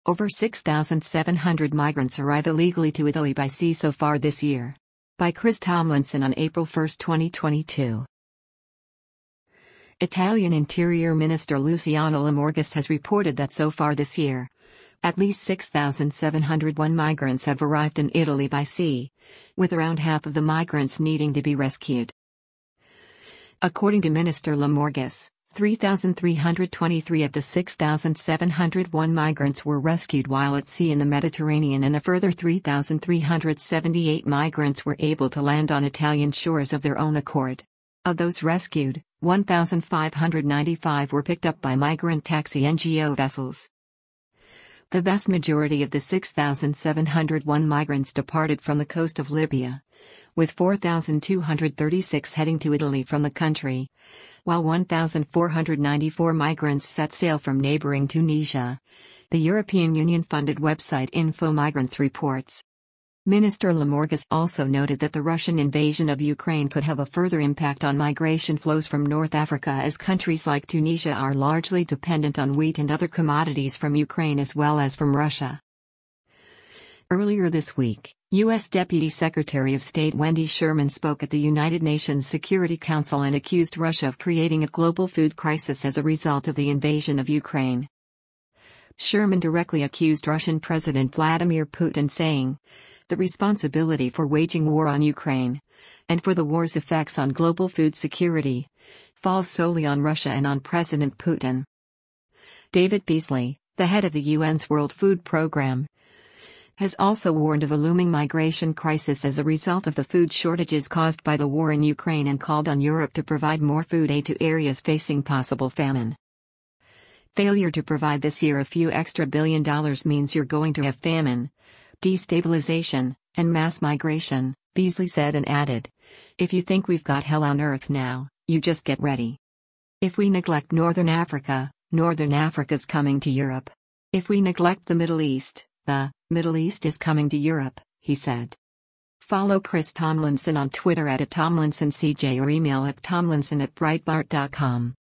Over 6,700 migrants arrive illegally to Italy by sea so far this year. By Chris Tomlinson on April 1, 2022. Italian Interior Minister Luciano Lamorgese has reported that so far this year, at least 6,701 migrants have arrived in Italy by sea, with around half of the migrants needing to be rescued. According to Minister Lamorgese, 3,323 of the 6,701 migrants were rescued while at sea in the Mediterranean, and a further 3,378 migrants were able to land on Italian shores of their own accord. Of those rescued, 1,595 were picked up by migrant taxi NGO vessels. The vast majority of the 6,701 migrants departed from the coast of Libya, with 4,236 heading to Italy from the country, while 1,494 migrants set sail from neighboring Tunisia, the European Union-funded website Info Migrants reports. Minister Lamorgese also noted that the Russian invasion of Ukraine could have a further impact on migration flows from North Africa, as countries like Tunisia are largely dependent on wheat and other commodities from Ukraine as well as from Russia. Earlier this week, U.S. Deputy Secretary of State Wendy Sherman spoke at the United Nations Security Council and accused Russia of creating a global food crisis as a result of the invasion of Ukraine. Sherman directly accused Russian President Vladimir Putin, saying, "The responsibility for waging war on Ukraine, and for the war's effects on global food security, falls solely on Russia and on President Putin." David Beasley, the head of the UN's World Food Programme, has also warned of a looming migration crisis as a result of the food shortages caused by the war in Ukraine, and called on Europe to provide more food aid to areas facing possible famine. "Failure to provide this year a few extra $1 billion means you're going to have famine, destabilization, and mass migration," Beasley said, and added, "If you think we've got hell on earth now, you just get ready. If we neglect Northern Africa's coming to Europe. If we neglect the Middle East is coming to Europe," he said. Follow Chris Tomlinson on Twitter @TomlinsonCJ or email at tomlinson@breitbart.com.